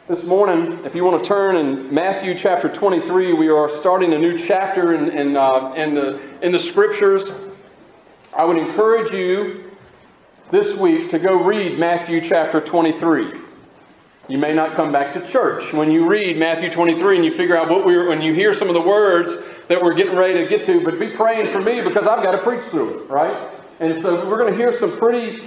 This morning, if you want to turn in Matthew chapter 23, we are starting a new chapter in the Scriptures. I would encourage you this week to go read Matthew chapter 23. You may not come back to church when you read Matthew 23 and you figure out when you hear some of the words that we're getting ready to get to, but be praying for me because I've got to preach through it, right? And so we're going to hear some pretty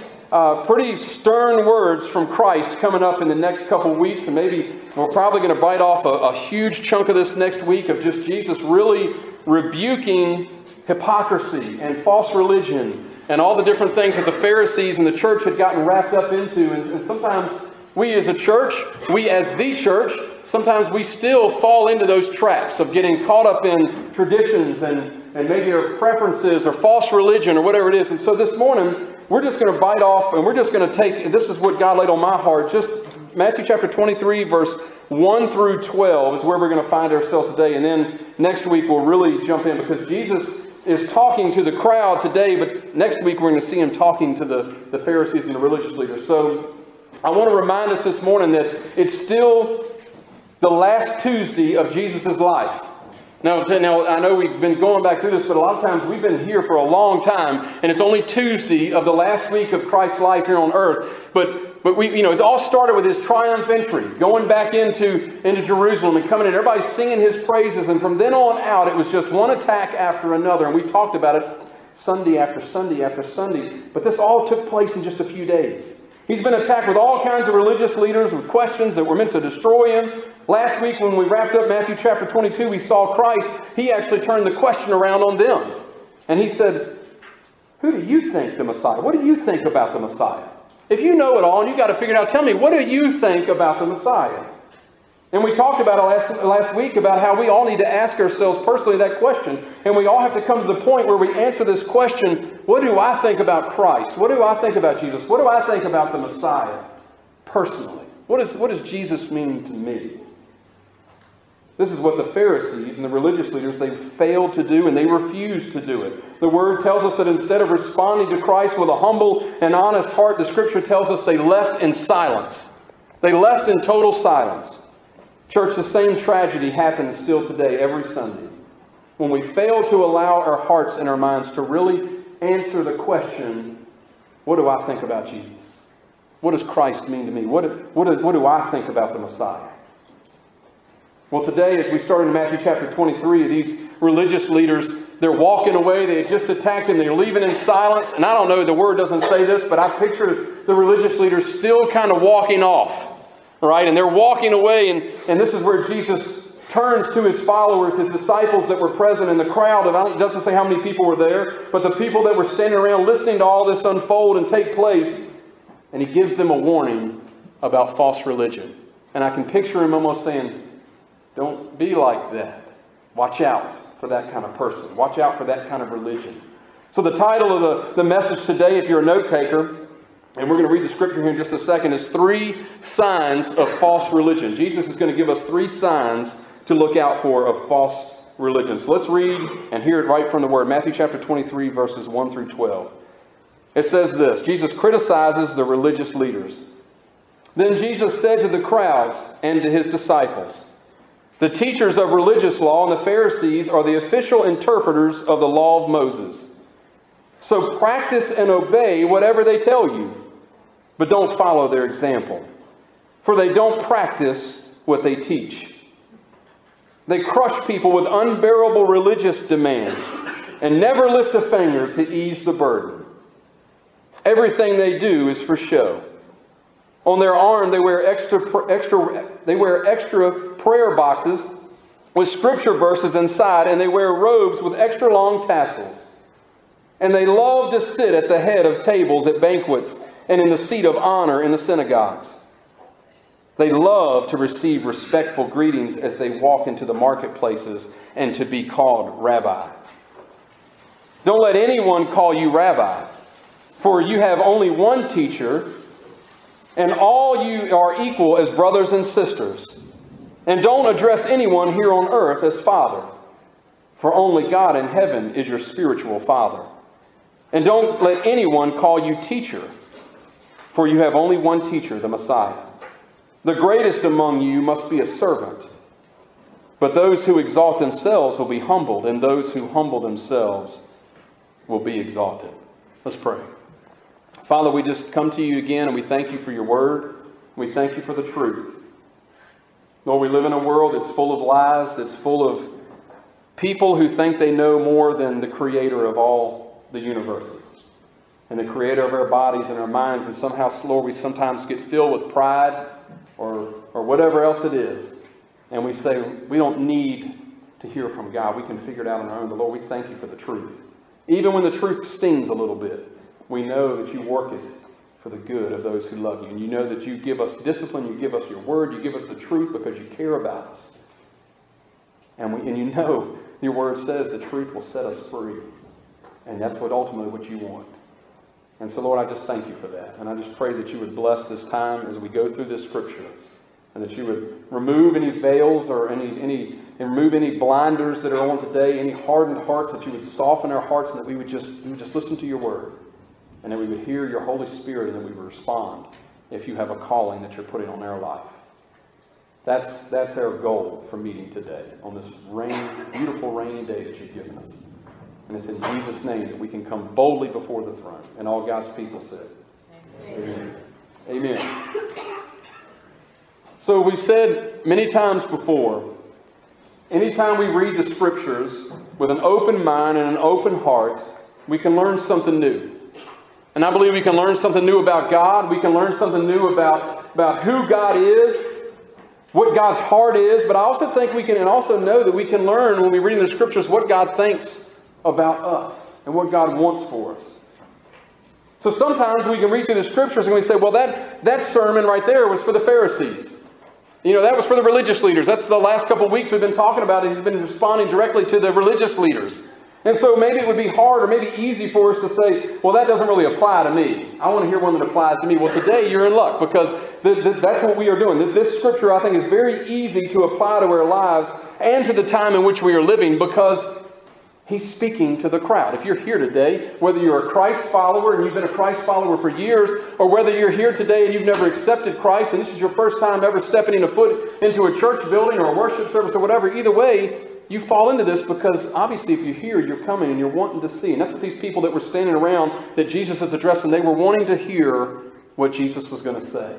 stern words from Christ coming up in the next couple weeks, and maybe we're probably going to bite off a huge chunk of this next week of just Jesus really rebuking hypocrisy and false religion and all the different things that the Pharisees and the church had gotten wrapped up into. And sometimes we as a church, we as the church, sometimes we still fall into those traps of getting caught up in traditions and maybe our preferences or false religion or whatever it is. And so this morning, we're just going to bite off and we're just going to take, this is what God laid on my heart, just Matthew chapter 23, verse 1 through 12 is where we're going to find ourselves today. And then next week we'll really jump in because Jesus is talking to the crowd today, but next week we're going to see Him talking to the Pharisees and the religious leaders. So I want to remind us this morning that it's still the last Tuesday of Jesus' life. Now, I know we've been going back through this, but a lot of times we've been here for a long time, and it's only Tuesday of the last week of Christ's life here on earth. But we, it all started with His triumph entry, going back into Jerusalem and coming in. Everybody's singing His praises, and from then on out, it was just one attack after another. And we talked about it Sunday after Sunday after Sunday. But this all took place in just a few days. He's been attacked with all kinds of religious leaders with questions that were meant to destroy Him. Last week when we wrapped up Matthew chapter 22, we saw Christ. He actually turned the question around on them. And He said, who do you think the Messiah? What do you think about the Messiah? If you know it all and you got to figure it out, tell me, what do you think about the Messiah? And we talked about it last week about how we all need to ask ourselves personally that question. And we all have to come to the point where we answer this question, what do I think about Christ? What do I think about Jesus? What do I think about the Messiah personally? What does Jesus mean to me? This is what the Pharisees and the religious leaders, they failed to do and they refused to do it. The Word tells us that instead of responding to Christ with a humble and honest heart, the Scripture tells us they left in silence. They left in total silence. Church, the same tragedy happens still today, every Sunday. When we fail to allow our hearts and our minds to really answer the question, what do I think about Jesus? What does Christ mean to me? What do I think about the Messiah? Well, today, as we start in Matthew chapter 23, these religious leaders, they're walking away. They had just attacked Him. They're leaving in silence. And I don't know, the Word doesn't say this, but I picture the religious leaders still kind of walking off. Right? And they're walking away, and this is where Jesus turns to His followers, His disciples that were present in the crowd. It doesn't say how many people were there, but the people that were standing around listening to all this unfold and take place. And He gives them a warning about false religion. And I can picture Him almost saying, don't be like that. Watch out for that kind of person. Watch out for that kind of religion. So the title of the message today, if you're a note taker, and we're going to read the scripture here in just a second, is 3 signs of false religion. Jesus is going to give us 3 signs to look out for of false religion. So let's read and hear it right from the Word. Matthew chapter 23, verses 1 through 12. It says this, Jesus criticizes the religious leaders. Then Jesus said to the crowds and to His disciples, the teachers of religious law and the Pharisees are the official interpreters of the law of Moses. So practice and obey whatever they tell you. But don't follow their example, for they don't practice what they teach. They crush people with unbearable religious demands and never lift a finger to ease the burden. Everything they do is for show. On their arm they wear extra prayer boxes with scripture verses inside, and they wear robes with extra long tassels. And they love to sit at the head of tables at banquets and in the seat of honor in the synagogues. They love to receive respectful greetings as they walk into the marketplaces and to be called rabbi. Don't let anyone call you rabbi, for you have only one teacher, and all you are equal as brothers and sisters. And don't address anyone here on earth as Father, for only God in heaven is your spiritual Father. And don't let anyone call you teacher, for you have only one teacher, the Messiah. The greatest among you must be a servant. But those who exalt themselves will be humbled, and those who humble themselves will be exalted. Let's pray. Father, we just come to you again, and we thank you for your word. We thank you for the truth. Lord, we live in a world that's full of lies, that's full of people who think they know more than the creator of all the universes and the creator of our bodies and our minds. And somehow, Lord, we sometimes get filled with pride or whatever else it is. And we say, we don't need to hear from God. We can figure it out on our own. But Lord, we thank you for the truth. Even when the truth stings a little bit, we know that you work it for the good of those who love you. And you know that you give us discipline, you give us your word, you give us the truth because you care about us. And you know your word says the truth will set us free. And that's ultimately what you want. And so, Lord, I just thank you for that. And I just pray that you would bless this time as we go through this scripture. And that you would remove any veils or remove any blinders that are on today, any hardened hearts, that you would soften our hearts and that we would just listen to your word. And that we would hear your Holy Spirit and that we would respond if you have a calling that you're putting on our life. That's our goal for meeting today on this beautiful rainy day that you've given us. And it's in Jesus' name that we can come boldly before the throne. And all God's people said, Amen. Amen. So we've said many times before, anytime we read the scriptures with an open mind and an open heart, we can learn something new. And I believe we can learn something new about God. We can learn something new about who God is, what God's heart is. But I also think we can, and also know that we can learn when we read in the scriptures what God thinks about us and what God wants for us. So sometimes we can read through the scriptures and we say, well, that sermon right there was for the Pharisees. You know, that was for the religious leaders. That's the last couple of weeks we've been talking about it. He's been responding directly to the religious leaders. And so maybe it would be hard or maybe easy for us to say, well, that doesn't really apply to me. I want to hear one that applies to me. Well, today you're in luck because that's what we are doing. This scripture, I think, is very easy to apply to our lives and to the time in which we are living because he's speaking to the crowd. If you're here today, whether you're a Christ follower and you've been a Christ follower for years, or whether you're here today and you've never accepted Christ and this is your first time ever stepping a foot into a church building or a worship service or whatever, either way, you fall into this because obviously if you're here, you're coming and you're wanting to see. And that's what these people that were standing around that Jesus is addressing, they were wanting to hear what Jesus was going to say.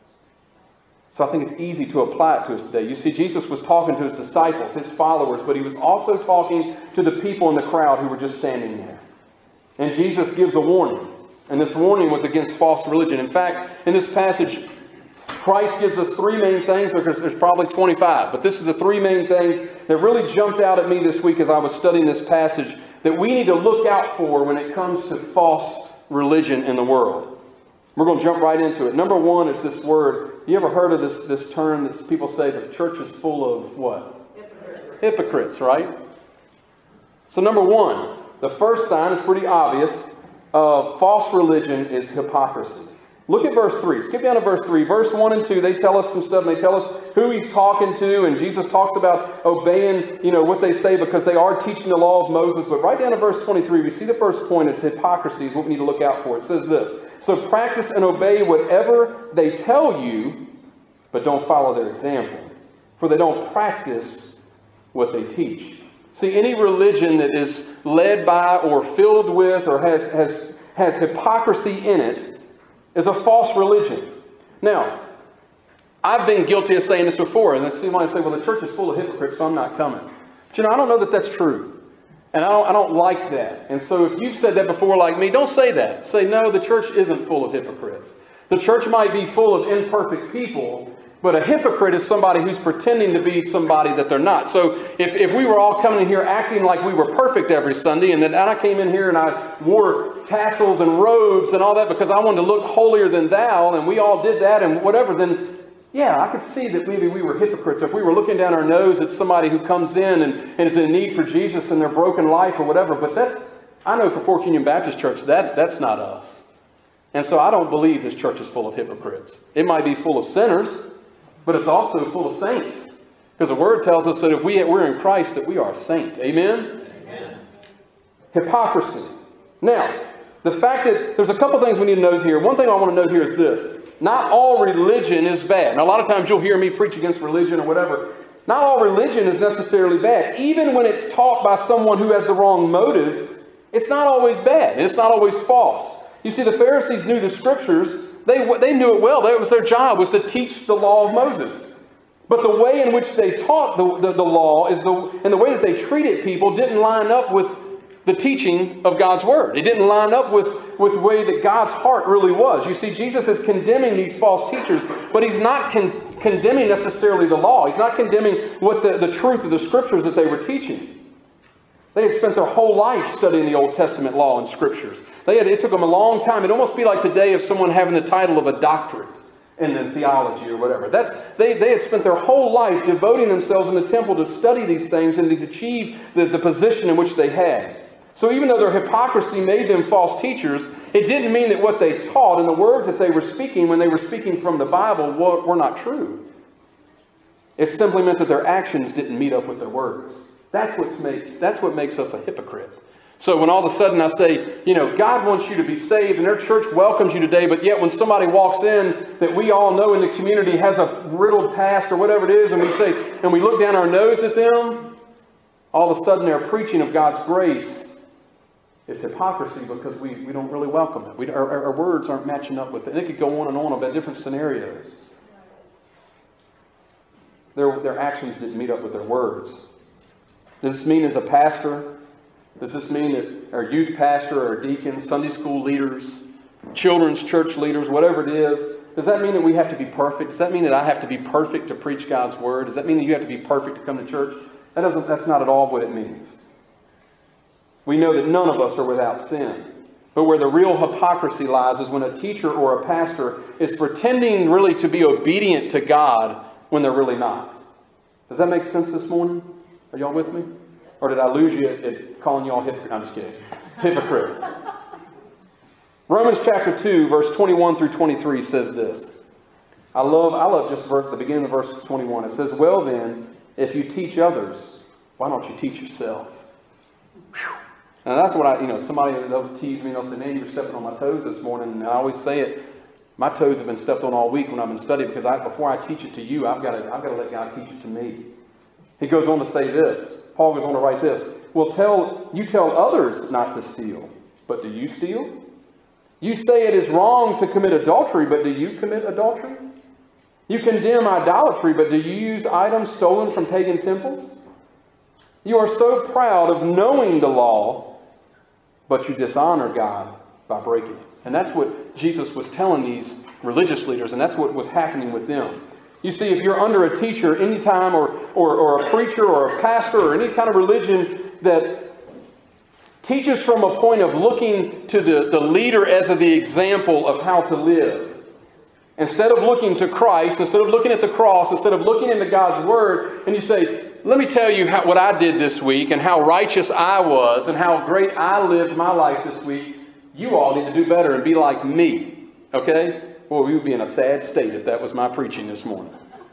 So I think it's easy to apply it to us today. You see, Jesus was talking to his disciples, his followers, but he was also talking to the people in the crowd who were just standing there. And Jesus gives a warning. And this warning was against false religion. In fact, in this passage, Christ gives us three main things. There's probably 25, but this is the three main things that really jumped out at me this week as I was studying this passage that we need to look out for when it comes to false religion in the world. We're going to jump right into it. Number one is this word. You ever heard of this term that people say the church is full of what? Hypocrites, right? So number one, the first sign is pretty obvious of false religion is hypocrisy. Look at verse 3. Skip down to verse 3. Verse 1 and 2, they tell us some stuff, and they tell us who he's talking to, and Jesus talks about obeying, what they say because they are teaching the law of Moses. But right down to verse 23, we see the first point is hypocrisy is what we need to look out for. It says this, so practice and obey whatever they tell you, but don't follow their example, for they don't practice what they teach. See, any religion that is led by or filled with or has hypocrisy in it is a false religion. Now, I've been guilty of saying this before, and that's why I say, well, the church is full of hypocrites, so I'm not coming. But I don't know that that's true. And I don't like that. And so if you've said that before like me, don't say that. Say, no, the church isn't full of hypocrites. The church might be full of imperfect people, but a hypocrite is somebody who's pretending to be somebody that they're not. So if we were all coming in here acting like we were perfect every Sunday, and then I came in here and I wore tassels and robes and all that because I wanted to look holier than thou, and we all did that and whatever, then yeah, I could see that maybe we were hypocrites. If we were looking down our nose at somebody who comes in and is in need for Jesus in their broken life or whatever, but I know for Fork Union Baptist Church, that's not us. And so I don't believe this church is full of hypocrites. It might be full of sinners, but it's also full of saints. Because the Word tells us that if we're in Christ, that we are a saint. Amen? Amen. Hypocrisy. Now, the fact that there's a couple things we need to note here. One thing I want to note here is this. not all religion is bad. Now, a lot of times you'll hear me preach against religion or whatever. Not all religion is necessarily bad. Even when it's taught by someone who has the wrong motives, it's not always bad. And it's not always false. You see, the Pharisees knew the Scriptures. They knew it well. It was their job was to teach the law of Moses. But the way in which they taught the law and the way that they treated people didn't line up with the teaching of God's Word. It didn't line up with the way that God's heart really was. You see, Jesus is condemning these false teachers, but He's not condemning necessarily the law. He's not condemning what the truth of the Scriptures that they were teaching. They had spent their whole life studying the Old Testament law and Scriptures. It took them a long time. It'd almost be like today of someone having the title of a doctorate in theology or whatever. They had spent their whole life devoting themselves in the temple to study these things and to achieve the position in which they had. So even though their hypocrisy made them false teachers, it didn't mean that what they taught and the words that they were speaking when they were speaking from the Bible were not true. It simply meant that their actions didn't meet up with their words. That's what makes us a hypocrite. So when all of a sudden I say, God wants you to be saved and their church welcomes you today, but yet when somebody walks in that we all know in the community has a riddled past or whatever it is, and we look down our nose at them, all of a sudden they're preaching of God's grace. It's hypocrisy because we don't really welcome it. Our words aren't matching up with it. And it could go on and on about different scenarios. Their actions didn't meet up with their words. Does this mean as a pastor? Does this mean that our youth pastor or deacons, Sunday school leaders, children's church leaders, whatever it is, does that mean that we have to be perfect? Does that mean that I have to be perfect to preach God's Word? Does that mean that you have to be perfect to come to church? That's not at all what it means. We know that none of us are without sin. But where the real hypocrisy lies is when a teacher or a pastor is pretending really to be obedient to God when they're really not. Does that make sense this morning? Are y'all with me? Or did I lose you at calling y'all hypocrites? I'm just kidding. Hypocrites. Romans chapter 2, verse 21 through 23 says this. I love just the beginning of verse 21. It says, well then, if you teach others, why don't you teach yourself? Whew. Now that's what somebody, they'll tease me and they'll say, man, you were stepping on my toes this morning. And I always say it, my toes have been stepped on all week when I've been studying because before I teach it to you, I've got to let God teach it to me. He goes on to say this. Paul goes on to write this. Well, you tell others not to steal, but do you steal? You say it is wrong to commit adultery, but do you commit adultery? You condemn idolatry, but do you use items stolen from pagan temples? You are so proud of knowing the law, but you dishonor God by breaking it. And that's what Jesus was telling these religious leaders, and that's what was happening with them. You see, if you're under a teacher anytime or a preacher or a pastor or any kind of religion that teaches from a point of looking to the leader as the example of how to live, instead of looking to Christ, instead of looking at the cross, instead of looking into God's Word, and you say, let me tell you what I did this week and how righteous I was and how great I lived my life this week, you all need to do better and be like me. Okay? Well, we would be in a sad state if that was my preaching this morning.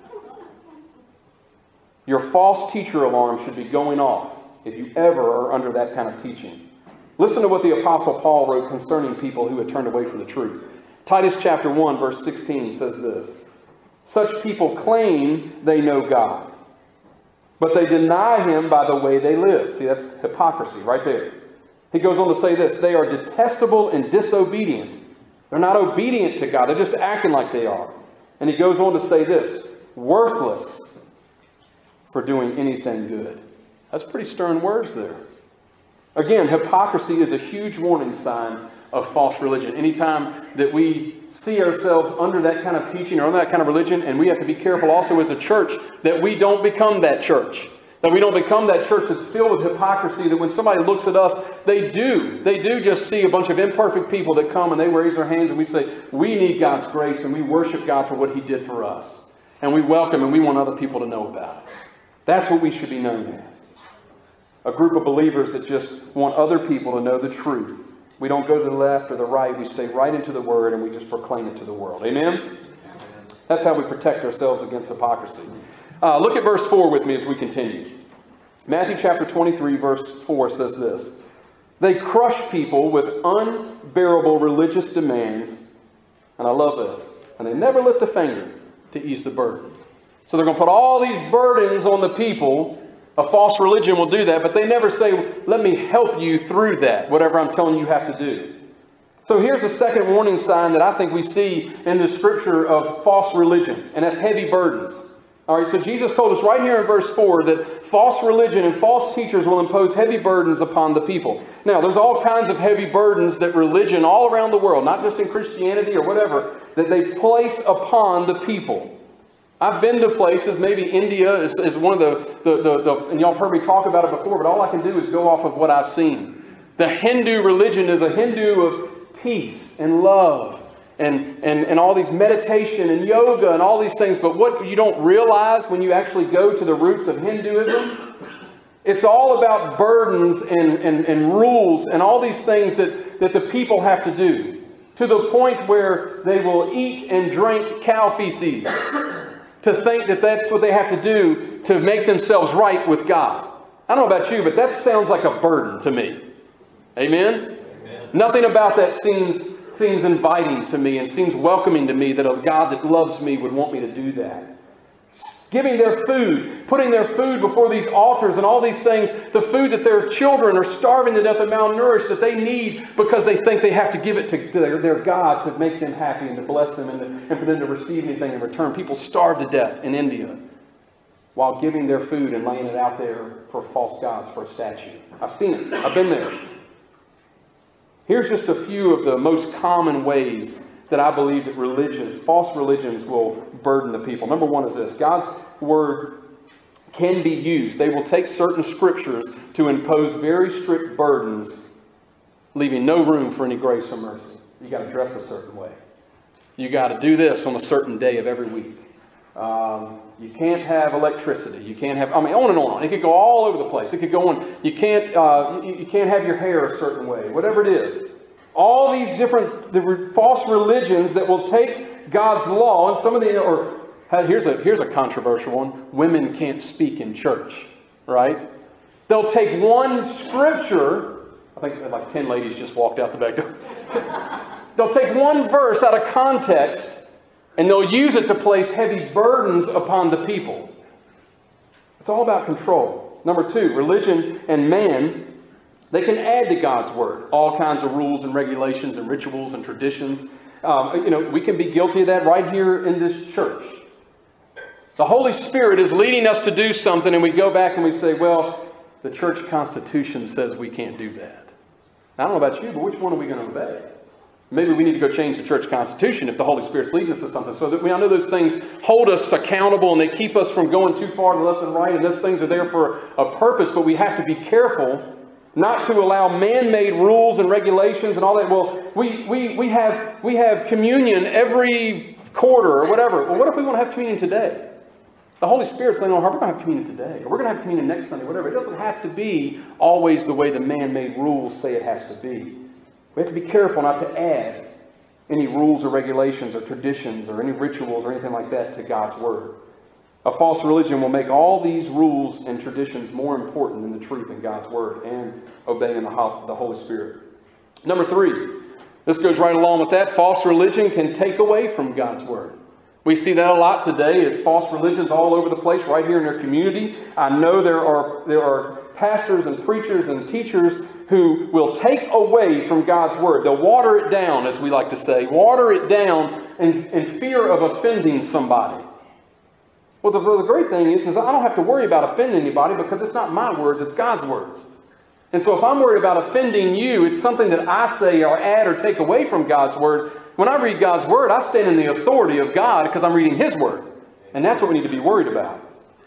Your false teacher alarm should be going off if you ever are under that kind of teaching. Listen to what the Apostle Paul wrote concerning people who had turned away from the truth. Titus chapter 1, verse 16 says this. Such people claim they know God, but they deny Him by the way they live. See, that's hypocrisy right there. He goes on to say this. They are detestable and disobedient. They're not obedient to God. They're just acting like they are. And he goes on to say this. Worthless for doing anything good. That's pretty stern words there. Again, hypocrisy is a huge warning sign of false religion. Anytime that we see ourselves under that kind of teaching or under that kind of religion, and we have to be careful also as a church that we don't become that church. That we don't become that church that's filled with hypocrisy, that when somebody looks at us, they do just see a bunch of imperfect people that come and they raise their hands and we say, we need God's grace and we worship God for what He did for us. And we welcome and we want other people to know about it. That's what we should be known as. A group of believers that just want other people to know the truth. We don't go to the left or the right. We stay right into the Word and we just proclaim it to the world. Amen? That's how we protect ourselves against hypocrisy. Look at verse 4 with me as we continue. Matthew chapter 23, verse 4 says this. They crush people with unbearable religious demands, and I love this, And they never lift a finger to ease the burden. So they're going to put all these burdens on the people. A false religion will do that, but they never say, let me help you through that, whatever I'm telling you have to do. So here's a second warning sign that I think we see in the scripture of false religion, and that's heavy burdens. All right, so Jesus told us right here in verse 4 that false religion and false teachers will impose heavy burdens upon the people. Now, there's all kinds of heavy burdens that religion all around the world, not just in Christianity or whatever, that they place upon the people. I've been to places, maybe India is one of the and y'all have heard me talk about it before, but all I can do is go off of what I've seen. The Hindu religion is a Hindu of peace and love and all these meditation and yoga and all these things. But what you don't realize when you actually go to the roots of Hinduism, it's all about burdens and rules and all these things that the people have to do. To the point where they will eat and drink cow feces. To think that that's what they have to do to make themselves right with God. I don't know about you, but that sounds like a burden to me. Amen? Amen. Nothing about that seems inviting to me and seems welcoming to me that a God that loves me would want me to do that. Giving their food, putting their food before these altars and all these things, the food that their children are starving to death and malnourished that they need because they think they have to give it to their God to make them happy and to bless them and for them to receive anything in return. People starve to death in India while giving their food and laying it out there for false gods, for a statue. I've seen it. I've been there. Here's just a few of the most common ways that I believe that false religions will burden the people. Number one is this. God's word can be used. They will take certain scriptures to impose very strict burdens, leaving no room for any grace or mercy. You got to dress a certain way. You got to do this on a certain day of every week. You can't have electricity. You can't have, on and on. It could go all over the place. It could go on. You can't have your hair a certain way. Whatever it is. All these different false religions that will take God's law, and some of here's a controversial one. Women can't speak in church, right? They'll take one scripture. I think like 10 ladies just walked out the back door. They'll take one verse out of context and they'll use it to place heavy burdens upon the people. It's all about control. Number two, religion and man, they can add to God's word all kinds of rules and regulations and rituals and traditions. We can be guilty of that right here in this church. The Holy Spirit is leading us to do something and we go back and we say, well, the church constitution says we can't do that. Now, I don't know about you, but which one are we going to obey? Maybe we need to go change the church constitution if the Holy Spirit's leading us to something. So that I know those things hold us accountable and they keep us from going too far to the left and right. And those things are there for a purpose, but we have to be careful not to allow man-made rules and regulations and all that. Well, we have communion every quarter or whatever. Well, what if we want to have communion today? The Holy Spirit's saying, we're going to have communion today. Or we're going to have communion next Sunday, whatever. It doesn't have to be always the way the man-made rules say it has to be. We have to be careful not to add any rules or regulations or traditions or any rituals or anything like that to God's Word. A false religion will make all these rules and traditions more important than the truth in God's Word and obeying the Holy Spirit. Number three, this goes right along with that. False religion can take away from God's Word. We see that a lot today. It's false religions all over the place right here in our community. I know there are pastors and preachers and teachers who will take away from God's Word. They'll water it down, as we like to say. Water it down in fear of offending somebody. Well, the great thing is I don't have to worry about offending anybody because it's not my words, it's God's words. And so if I'm worried about offending you, it's something that I say or add or take away from God's Word. When I read God's Word, I stand in the authority of God because I'm reading His Word. And that's what we need to be worried about.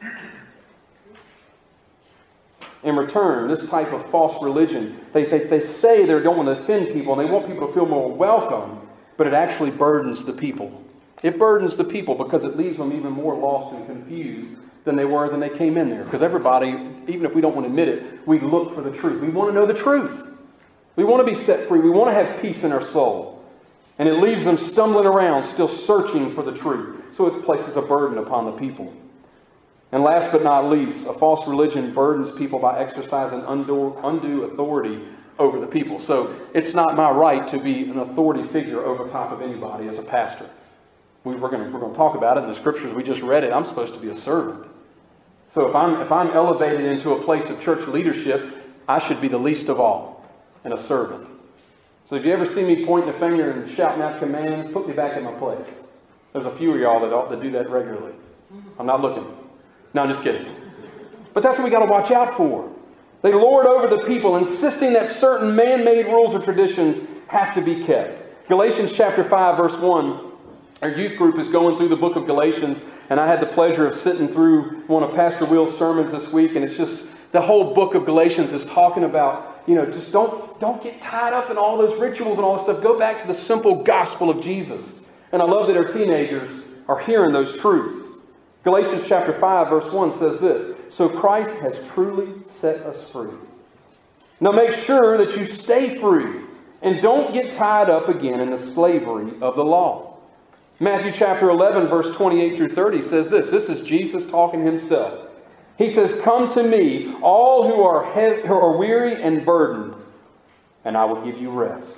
In return, this type of false religion, they say they don't want to offend people and they want people to feel more welcome, but it actually burdens the people. It burdens the people because it leaves them even more lost and confused than they were when they came in there. Because everybody, even if we don't want to admit it, we look for the truth. We want to know the truth. We want to be set free. We want to have peace in our soul. And it leaves them stumbling around, still searching for the truth. So it places a burden upon the people. And last but not least, a false religion burdens people by exercising undue authority over the people. So it's not my right to be an authority figure over top of anybody as a pastor. we're going to talk about it in the scriptures. We just read it. I'm supposed to be a servant. So if I'm elevated into a place of church leadership, I should be the least of all and a servant. So if you ever see me pointing a finger and shouting out commands, put me back in my place. There's a few of y'all that do that regularly. I'm not looking. No, I'm just kidding. But that's what we got to watch out for. They lord over the people, insisting that certain man-made rules or traditions have to be kept. Galatians chapter 5, verse 1. Our youth group is going through the book of Galatians, and I had the pleasure of sitting through one of Pastor Will's sermons this week, and it's just the whole book of Galatians is talking about, just don't get tied up in all those rituals and all this stuff. Go back to the simple gospel of Jesus. And I love that our teenagers are hearing those truths. Galatians chapter 5, verse 1 says this, "So Christ has truly set us free. Now make sure that you stay free and don't get tied up again in the slavery of the law." Matthew chapter 11, verse 28 through 30 says this. This is Jesus talking himself. He says, "Come to me, all who are weary and burdened, and I will give you rest.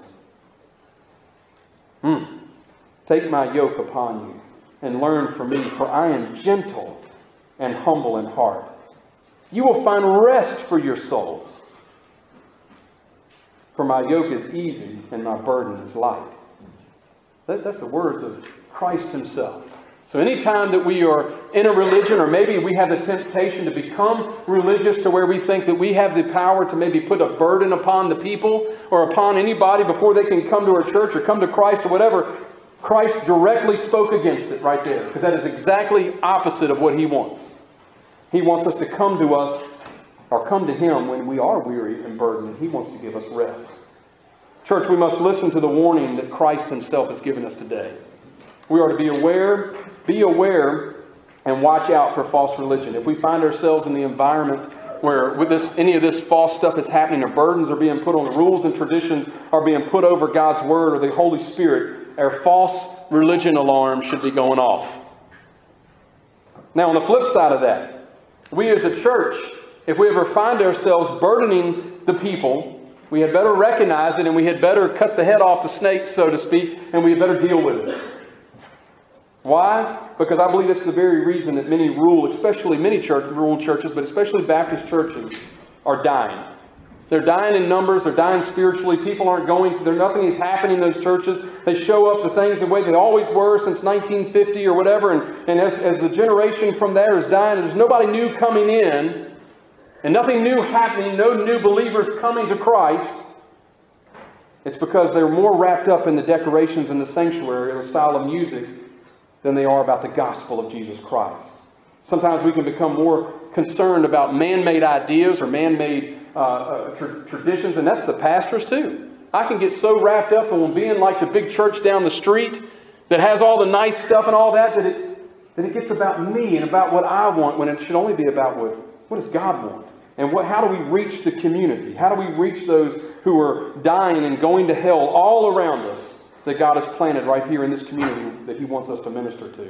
Take my yoke upon you and learn from me, for I am gentle and humble in heart. You will find rest for your souls. For my yoke is easy and my burden is light." That's the words of Christ himself. So anytime that we are in a religion, or maybe we have the temptation to become religious to where we think that we have the power to maybe put a burden upon the people or upon anybody before they can come to our church or come to Christ or whatever, Christ directly spoke against it right there, because that is exactly opposite of what he wants. He wants us to come to us or come to him when we are weary and burdened, and he wants to give us rest. Church, we must listen to the warning that Christ himself has given us today. We are to be aware, and watch out for false religion. If we find ourselves in the environment where any of this false stuff is happening, or burdens are being put on, the rules and traditions are being put over God's Word or the Holy Spirit, our false religion alarm should be going off. Now, on the flip side of that, we as a church, if we ever find ourselves burdening the people, we had better recognize it, and we had better cut the head off the snake, so to speak, and we had better deal with it. Why? Because I believe it's the very reason that many rural churches, but especially Baptist churches, are dying. They're dying in numbers. They're dying spiritually. People aren't going to. Nothing is happening in those churches. They show up the things the way they always were since 1950 or whatever. And as the generation from there is dying, and there's nobody new coming in, and nothing new happening, no new believers coming to Christ, it's because they're more wrapped up in the decorations in the sanctuary or the style of music than they are about the gospel of Jesus Christ. Sometimes we can become more concerned about man-made ideas or man-made traditions, and that's the pastors too. I can get so wrapped up in being like the big church down the street that has all the nice stuff and all that it gets about me and about what I want, when it should only be about what does God want? And how do we reach the community? How do we reach those who are dying and going to hell all around us that God has planted right here in this community that he wants us to minister to?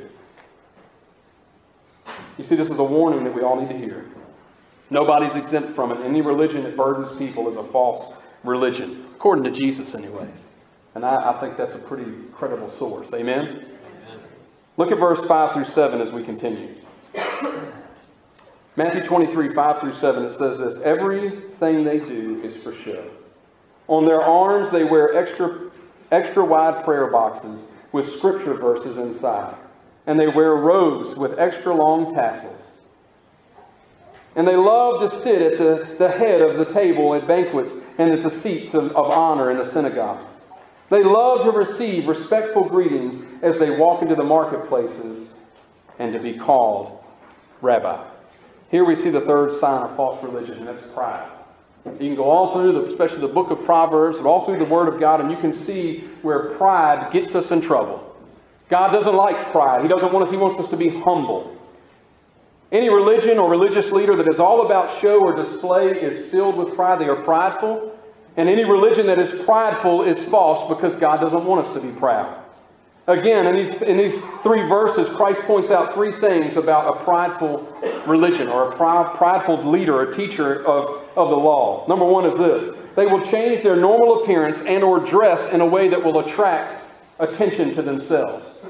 You see, this is a warning that we all need to hear. Nobody's exempt from it. Any religion that burdens people is a false religion, according to Jesus anyways. And I think that's a pretty credible source. Amen? Amen. Look at verse 5 through 7 as we continue. Matthew 23, 5 through 7, it says this: "Everything they do is for show. On their arms they wear extra wide prayer boxes with scripture verses inside. And they wear robes with extra long tassels. And they love to sit at the head of the table at banquets and at the seats of honor in the synagogues. They love to receive respectful greetings as they walk into the marketplaces and to be called Rabbi." Here we see the third sign of false religion, and that's pride. You can go all through, especially the book of Proverbs, and all through the Word of God, and you can see where pride gets us in trouble. God doesn't like pride. He doesn't want us. He wants us to be humble. Any religion or religious leader that is all about show or display is filled with pride. They are prideful. And any religion that is prideful is false, because God doesn't want us to be proud. Again, in these three verses, Christ points out three things about a prideful religion or a prideful leader, a teacher of the law. Number one is this: they will change their normal appearance and or dress in a way that will attract attention to themselves.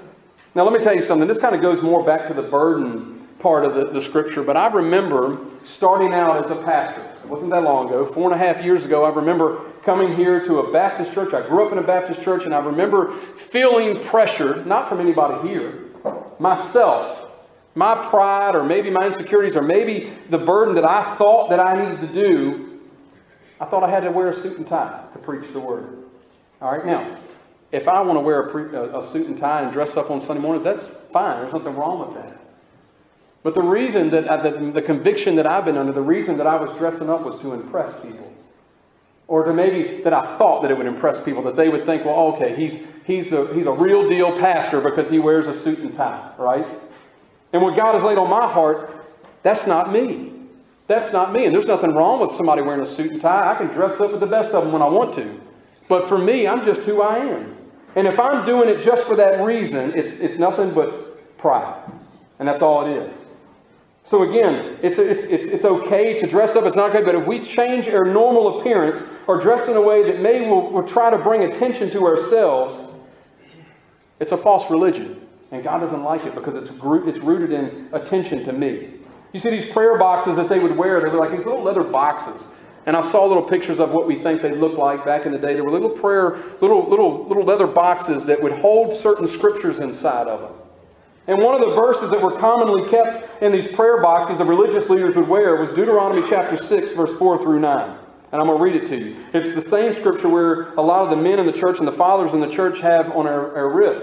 Now let me tell you something. This kind of goes more back to the burden part of the scripture, but I remember starting out as a pastor. It wasn't that long ago, 4.5 years ago. I remember coming here to a Baptist church. I grew up in a Baptist church, and I remember feeling pressured, not from anybody here, myself, my pride, or maybe my insecurities, or maybe the burden that I thought that I needed to do. I thought I had to wear a suit and tie to preach the word. All right, now, if I want to wear a suit and tie and dress up on Sunday mornings, that's fine. There's nothing wrong with that. But the reason that the conviction that I've been under, the reason that I was dressing up was to impress people. Or to maybe that I thought that it would impress people, that they would think, well, okay, he's a real deal pastor because he wears a suit and tie, right? And what God has laid on my heart, that's not me. That's not me. And there's nothing wrong with somebody wearing a suit and tie. I can dress up with the best of them when I want to. But for me, I'm just who I am. And if I'm doing it just for that reason, it's nothing but pride. And that's all it is. So again, it's okay to dress up. It's not okay. But if we change our normal appearance or dress in a way that maybe we'll try to bring attention to ourselves, it's a false religion. And God doesn't like it because it's rooted in attention to me. You see these prayer boxes that they would wear. They were like these little leather boxes. And I saw little pictures of what we think they looked like back in the day. There were little leather boxes that would hold certain scriptures inside of them. And one of the verses that were commonly kept in these prayer boxes the religious leaders would wear was Deuteronomy chapter 6, verse 4 through 9. And I'm going to read it to you. It's the same scripture where a lot of the men in the church and the fathers in the church have on our wrist.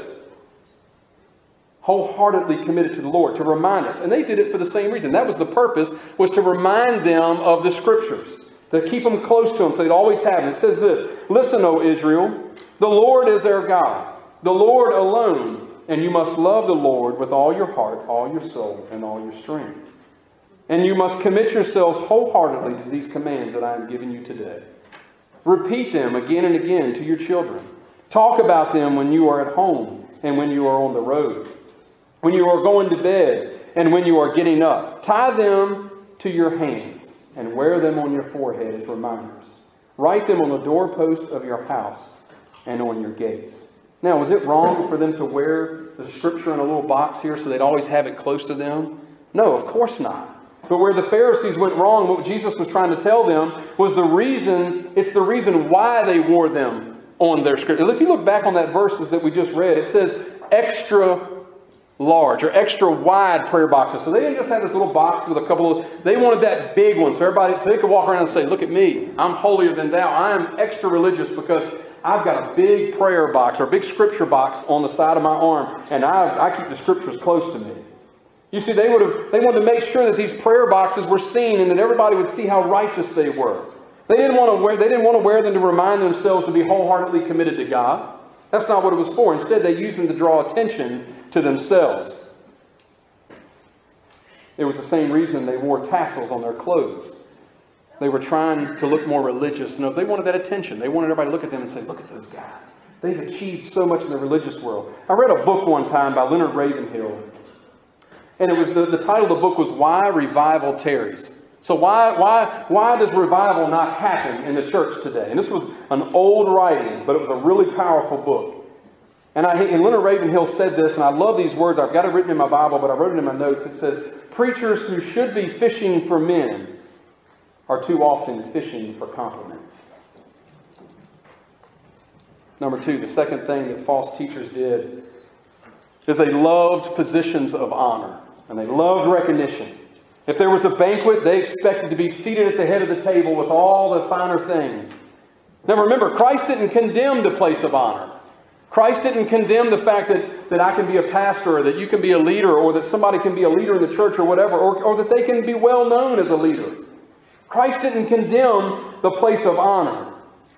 Wholeheartedly committed to the Lord, to remind us. And they did it for the same reason. That was the purpose, was to remind them of the scriptures. To keep them close to Him so they'd always have them. It says this, "Listen, O Israel, the Lord is our God, the Lord alone, and you must love the Lord with all your heart, all your soul, and all your strength. And you must commit yourselves wholeheartedly to these commands that I am giving you today. Repeat them again and again to your children. Talk about them when you are at home and when you are on the road, when you are going to bed and when you are getting up. Tie them to your hands and wear them on your forehead as reminders. Write them on the doorpost of your house and on your gates." Now, was it wrong for them to wear the scripture in a little box here so they'd always have it close to them? No, of course not. But where the Pharisees went wrong, what Jesus was trying to tell them was it's the reason why they wore them on their scripture. If you look back on that verses that we just read, it says extra large or extra wide prayer boxes. So they didn't just have this little box with a couple of, they wanted that big one so they could walk around and say, "Look at me, I'm holier than thou. I am extra religious because I've got a big prayer box or a big scripture box on the side of my arm, and I keep the scriptures close to me." You see, they wanted to make sure that these prayer boxes were seen and that everybody would see how righteous they were. They didn't want to wear them to remind themselves to be wholeheartedly committed to God. That's not what it was for. Instead, they used them to draw attention to themselves. It was the same reason they wore tassels on their clothes. They were trying to look more religious. And they wanted that attention. They wanted everybody to look at them and say, "Look at those guys. They've achieved so much in the religious world." I read a book one time by Leonard Ravenhill. And it was the title of the book was "Why Revival Tarries." So why does revival not happen in the church today? And this was an old writing, but it was a really powerful book. And Leonard Ravenhill said this, and I love these words. I've got it written in my Bible, but I wrote it in my notes. It says, "Preachers who should be fishing for men are too often fishing for compliments." Number two, the second thing that false teachers did is they loved positions of honor, and they loved recognition. If there was a banquet, they expected to be seated at the head of the table with all the finer things. Now remember, Christ didn't condemn the place of honor. Christ didn't condemn the fact that I can be a pastor or that you can be a leader or that somebody can be a leader in the church or whatever, or that they can be well known as a leader. Christ didn't condemn the place of honor.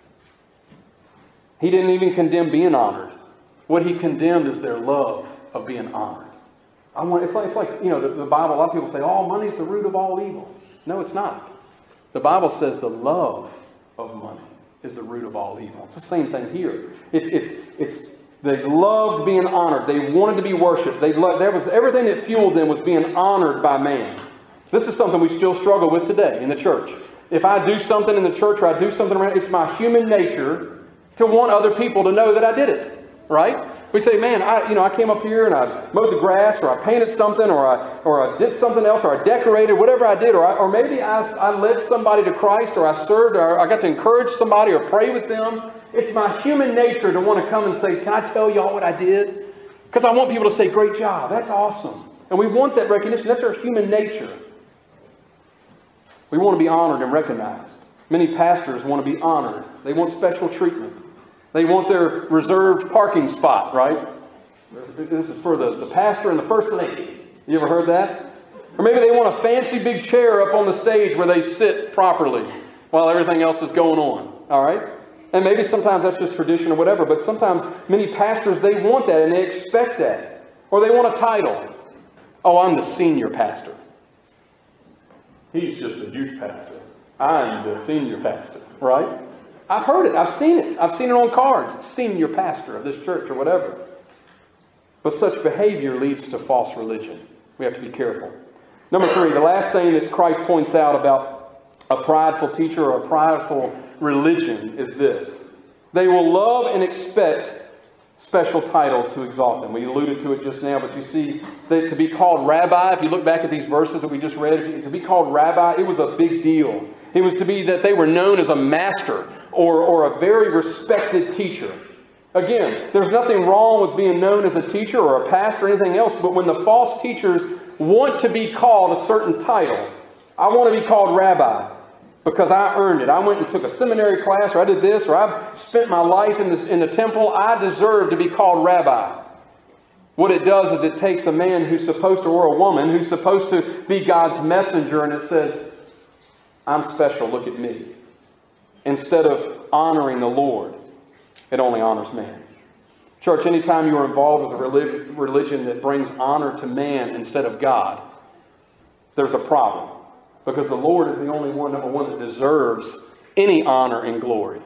He didn't even condemn being honored. What He condemned is their love of being honored. It's like the Bible, a lot of people say, "Oh, money's the root of all evil." No, it's not. The Bible says the love of money is the root of all evil. It's the same thing here. They loved being honored. They wanted to be worshipped. Everything that fueled them was being honored by man. This is something we still struggle with today in the church. If I do something in the church or I do something around, it's my human nature to want other people to know that I did it. Right? We say, man, I came up here and I mowed the grass, or I painted something, or I did something else, or I decorated, whatever I did, or maybe I led somebody to Christ, or I served, or I got to encourage somebody or pray with them. It's my human nature to want to come and say, can I tell y'all what I did? Because I want people to say, great job, that's awesome. And we want that recognition. That's our human nature. We want to be honored and recognized. Many pastors want to be honored. They want special treatment. They want their reserved parking spot, right? This is for the pastor and the first lady. You ever heard that? Or maybe they want a fancy big chair up on the stage where they sit properly while everything else is going on. All right? And maybe sometimes that's just tradition or whatever, but sometimes many pastors, they want that and they expect that. Or they want a title. Oh, I'm the senior pastor. He's just a youth pastor. I'm the senior pastor, right? I've heard it. I've seen it. I've seen it on cards. Senior pastor of this church or whatever. But such behavior leads to false religion. We have to be careful. Number 3, the last thing that Christ points out about a prideful teacher or a prideful religion is this. They will love and expect special titles to exalt them. We alluded to it just now, but you see that to be called rabbi, if you look back at these verses that we just read, to be called rabbi, it was a big deal. It was to be that they were known as a master or a very respected teacher. Again, there's nothing wrong with being known as a teacher or a pastor or anything else, but when the false teachers want to be called a certain title, I want to be called rabbi because I earned it. I went and took a seminary class, or I did this, or I've spent my life in the temple. I deserve to be called rabbi. What it does is it takes a man who's supposed to, or a woman who's supposed to be God's messenger, and it says, I'm special, look at me. Instead of honoring the Lord, it only honors man. Church, anytime you are involved with a religion that brings honor to man instead of God, there's a problem. Because the Lord is the only one, number one, that deserves any honor and glory.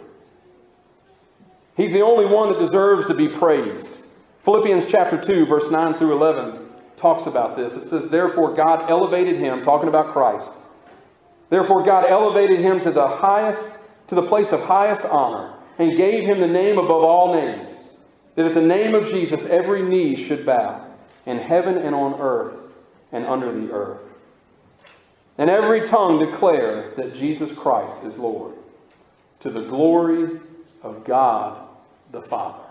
He's the only one that deserves to be praised. Philippians chapter 2, verse 9 through 11 talks about this. It says, therefore God elevated him, talking about Christ. Therefore God elevated him to the place of highest honor, and gave him the name above all names, that at the name of Jesus every knee should bow, in heaven and on earth and under the earth, and every tongue declare that Jesus Christ is Lord, to the glory of God the Father.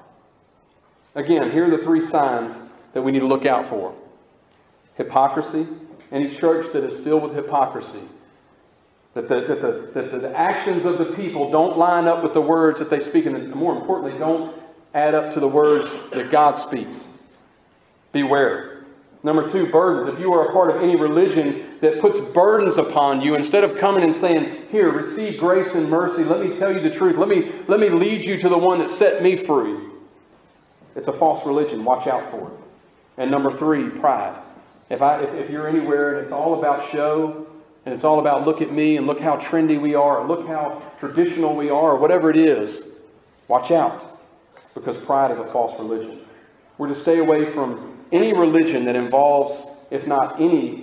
Again, here are the 3 signs that we need to look out for. Hypocrisy. Any church that is filled with hypocrisy, that the actions of the people don't line up with the words that they speak, and more importantly, don't add up to the words that God speaks. Beware. Number 2, burdens. If you are a part of any religion that puts burdens upon you, instead of coming and saying, here, receive grace and mercy, let me tell you the truth, let me lead you to the one that set me free. It's a false religion. Watch out for it. And number 3, pride. If you're anywhere and it's all about show, and it's all about look at me and look how trendy we are, or look how traditional we are, or whatever it is, watch out. Because pride is a false religion. We're to stay away from any religion that involves, if not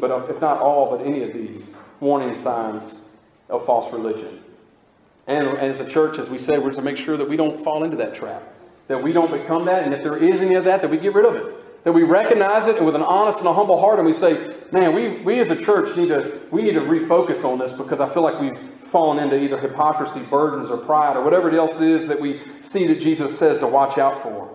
all, but any of these warning signs of false religion. And as a church, as we say, we're to make sure that we don't fall into that trap. That we don't become that, and if there is any of that we get rid of it. That we recognize it, and with an honest and a humble heart, and we say, man, we as a church need to refocus on this, because I feel like we've fallen into either hypocrisy, burdens, or pride, or whatever else it is that we see that Jesus says to watch out for.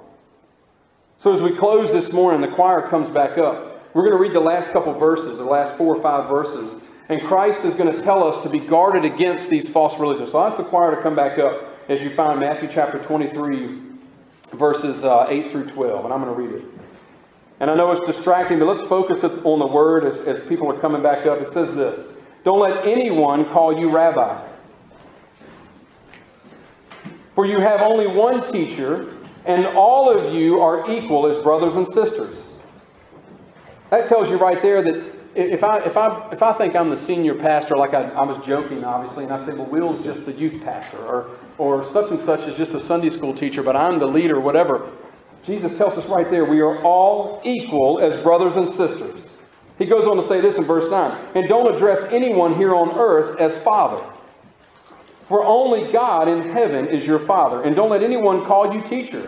So as we close this morning, the choir comes back up. We're going to read the last couple verses, the last 4 or 5 verses, and Christ is going to tell us to be guarded against these false religions. So I'll ask the choir to come back up as you find Matthew chapter 23, verses 8 through 12, and I'm going to read it. And I know it's distracting, but let's focus on the word as people are coming back up. It says this, don't let anyone call you rabbi, for you have only one teacher, and all of you are equal as brothers and sisters. That tells you right there that if I think I'm the senior pastor, like I was joking, obviously, and I say, well, Will's just the youth pastor, or such and such is just a Sunday school teacher, but I'm the leader, whatever. Jesus tells us right there, we are all equal as brothers and sisters. He goes on to say this in verse 9, and don't address anyone here on earth as Father, for only God in heaven is your Father. And don't let anyone call you teacher,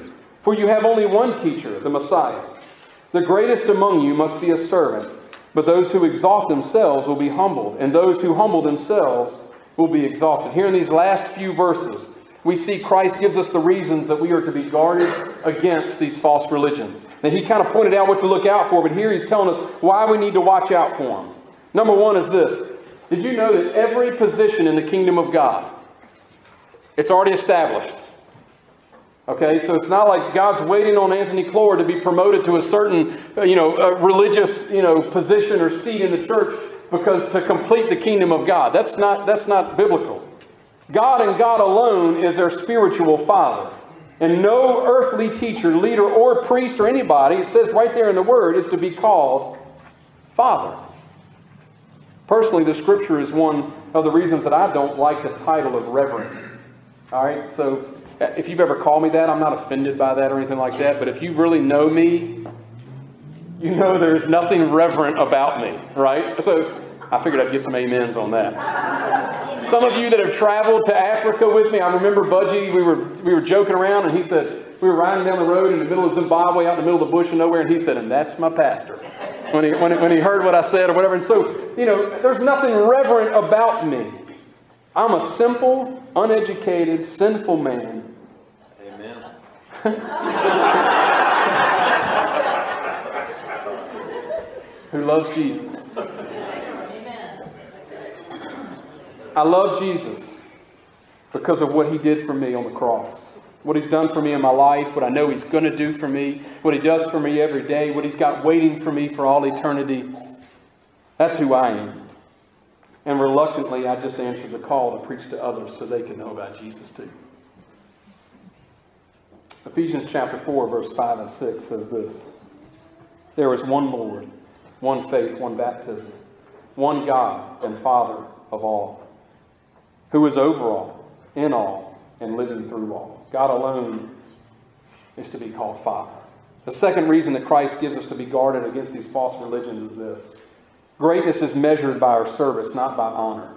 For you have only one teacher, the Messiah. The greatest among you must be a servant, but those who exalt themselves will be humbled, and those who humble themselves will be exalted. Here in these last few verses, we see Christ gives us the reasons that we are to be guarded against these false religions. And he kind of pointed out what to look out for, but here he's telling us why we need to watch out for them. Number one is this. Did you know that every position in the kingdom of God, it's already established? Okay, so it's not like God's waiting on Anthony Clore to be promoted to a certain, religious, position or seat in the church because to complete the kingdom of God. That's not biblical. God and God alone is their spiritual father. And no earthly teacher, leader, or priest or anybody, it says right there in the Word, is to be called Father. Personally, the Scripture is one of the reasons that I don't like the title of Reverend. All right, so if you've ever called me that, I'm not offended by that or anything like that. But if you really know me, you know there's nothing reverent about me, right? So I figured I'd get some amens on that. Some of you that have traveled to Africa with me, I remember Budgie, we were joking around, and he said, we were riding down the road in the middle of Zimbabwe, out in the middle of the bush and nowhere, and he said, and that's my pastor. When he heard what I said or whatever. And so, there's nothing reverent about me. I'm a simple, uneducated, sinful man. Amen. Who loves Jesus. Amen. I love Jesus because of what He did for me on the cross. What He's done for me in my life, what I know He's going to do for me, what He does for me every day, what He's got waiting for me for all eternity. That's who I am. And reluctantly, I just answered the call to preach to others so they can know about Jesus too. Ephesians chapter 4, verse 5 and 6 says this. There is one Lord, one faith, one baptism, one God and Father of all, who is over all, in all, and living through all. God alone is to be called Father. The second reason that Christ gives us to be guarded against these false religions is this. Greatness is measured by our service, not by honor.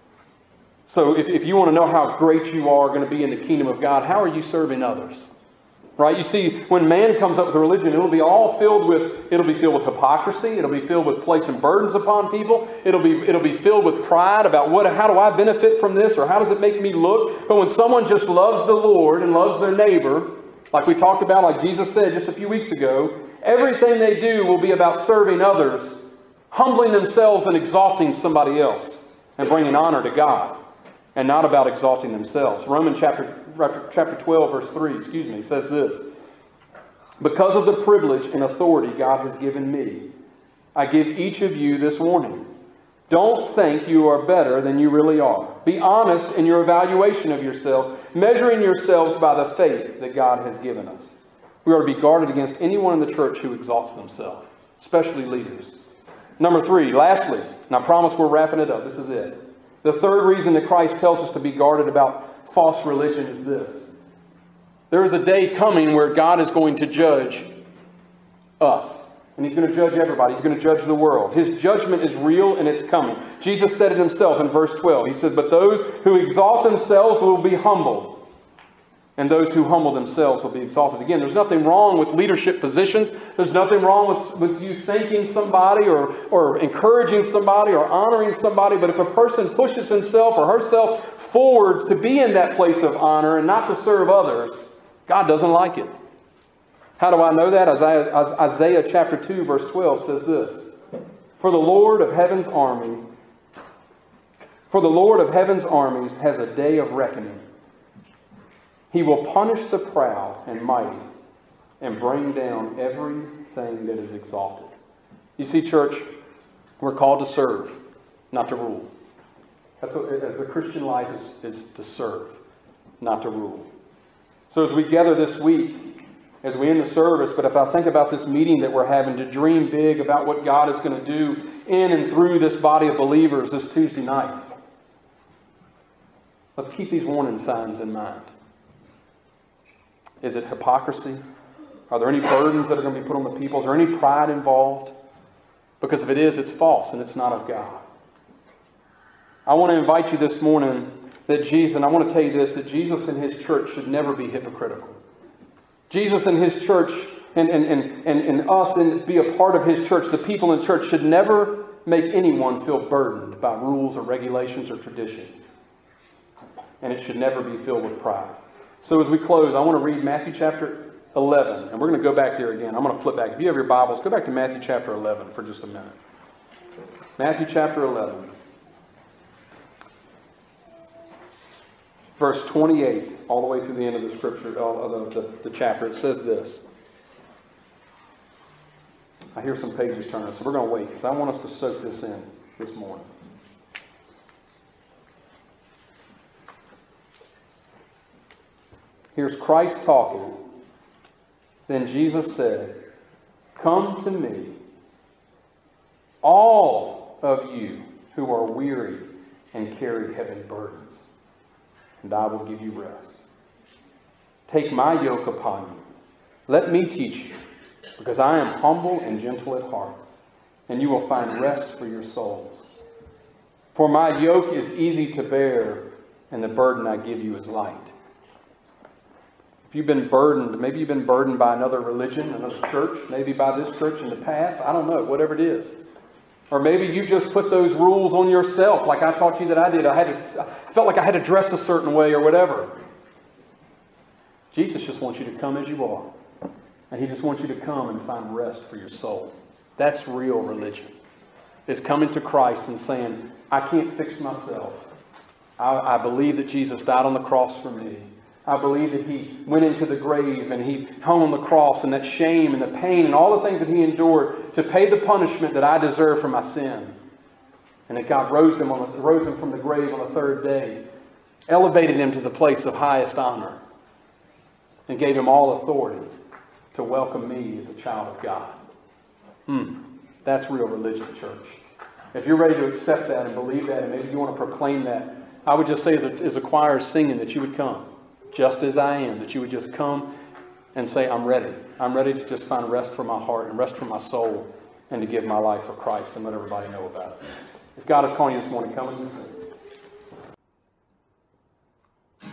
So if you want to know how great you are going to be in the kingdom of God, how are you serving others? Right? You see, when man comes up with a religion, it'll be filled with hypocrisy. It'll be filled with placing burdens upon people. It'll be filled with pride about how do I benefit from this, or how does it make me look? But when someone just loves the Lord and loves their neighbor, like we talked about, like Jesus said just a few weeks ago, everything they do will be about serving others, humbling themselves and exalting somebody else, and bringing honor to God, and not about exalting themselves. Romans chapter 12, verse 3, says this. Because of the privilege and authority God has given me, I give each of you this warning. Don't think you are better than you really are. Be honest in your evaluation of yourselves, measuring yourselves by the faith that God has given us. We are to be guarded against anyone in the church who exalts themselves, especially leaders. Number 3, lastly, and I promise we're wrapping it up. This is it. The third reason that Christ tells us to be guarded about false religion is this. There is a day coming where God is going to judge us. And He's going to judge everybody. He's going to judge the world. His judgment is real and it's coming. Jesus said it Himself in verse 12. He said, but those who exalt themselves will be humbled, and those who humble themselves will be exalted. Again, there's nothing wrong with leadership positions. There's nothing wrong with you thanking somebody or encouraging somebody or honoring somebody. But if a person pushes himself or herself forward to be in that place of honor and not to serve others, God doesn't like it. How do I know that? Isaiah chapter 2, verse 12 says this. For the Lord of heaven's armies has a day of reckoning. He will punish the proud and mighty and bring down everything that is exalted. You see, church, we're called to serve, not to rule. That's what the Christian life is to serve, not to rule. So as we gather this week, as we end the service, but if I think about this meeting that we're having, to dream big about what God is going to do in and through this body of believers this Tuesday night, let's keep these warning signs in mind. Is it hypocrisy? Are there any burdens that are going to be put on the people? Is there any pride involved? Because if it is, it's false and it's not of God. I want to invite you this morning that Jesus, and I want to tell you this, that Jesus and His church should never be hypocritical. Jesus and His church and us and be a part of His church, the people in church, should never make anyone feel burdened by rules or regulations or traditions. And it should never be filled with pride. So as we close, I want to read Matthew chapter 11. And we're going to go back there again. I'm going to flip back. If you have your Bibles, go back to Matthew chapter 11 for just a minute. Matthew chapter 11. Verse 28, all the way through the end of the scripture, the chapter. It says this. I hear some pages turning, so we're going to wait because I want us to soak this in this morning. Here's Christ talking. Then Jesus said, "Come to me, all of you who are weary and carry heavy burdens, and I will give you rest. Take my yoke upon you. Let me teach you, because I am humble and gentle at heart, and you will find rest for your souls. For my yoke is easy to bear, and the burden I give you is light." If you've been burdened, maybe you've been burdened by another religion, another church, maybe by this church in the past, I don't know, whatever it is. Or maybe you just put those rules on yourself, like I taught you that I did. I felt like I had to dress a certain way or whatever. Jesus just wants you to come as you are. And He just wants you to come and find rest for your soul. That's real religion. It's coming to Christ and saying, I can't fix myself. I believe that Jesus died on the cross for me. I believe that He went into the grave and He hung on the cross, and that shame and the pain and all the things that He endured to pay the punishment that I deserve for my sin. And that God rose Him from the grave on the third day, elevated Him to the place of highest honor, and gave Him all authority to welcome me as a child of God. That's real religion, church. If you're ready to accept that and believe that, and maybe you want to proclaim that, I would just say as a choir is singing, that you would come. Just as I am, that you would just come and say, I'm ready. I'm ready to just find rest for my heart and rest for my soul, and to give my life for Christ and let everybody know about it. If God is calling you this morning, come as we sing.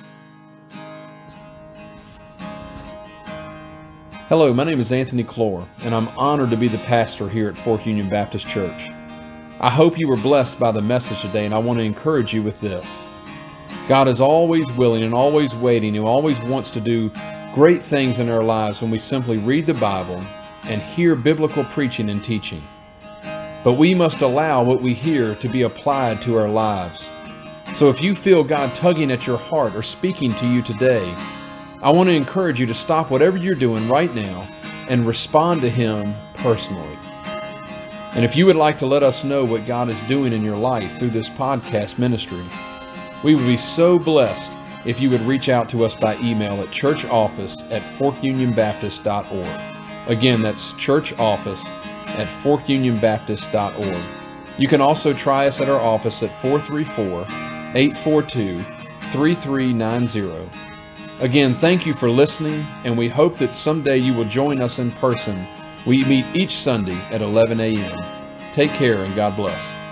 Hello, my name is Anthony Clore, and I'm honored to be the pastor here at Fork Union Baptist Church. I hope you were blessed by the message today, and I want to encourage you with this. God is always willing and always waiting, and always wants to do great things in our lives when we simply read the Bible and hear biblical preaching and teaching. But we must allow what we hear to be applied to our lives. So if you feel God tugging at your heart or speaking to you today, I want to encourage you to stop whatever you're doing right now and respond to Him personally. And if you would like to let us know what God is doing in your life through this podcast ministry, we would be so blessed if you would reach out to us by email at churchoffice@forkunionbaptist.org. Again, that's churchoffice@forkunionbaptist.org. You can also try us at our office at 434-842-3390. Again, thank you for listening, and we hope that someday you will join us in person. We meet each Sunday at 11 a.m. Take care, and God bless.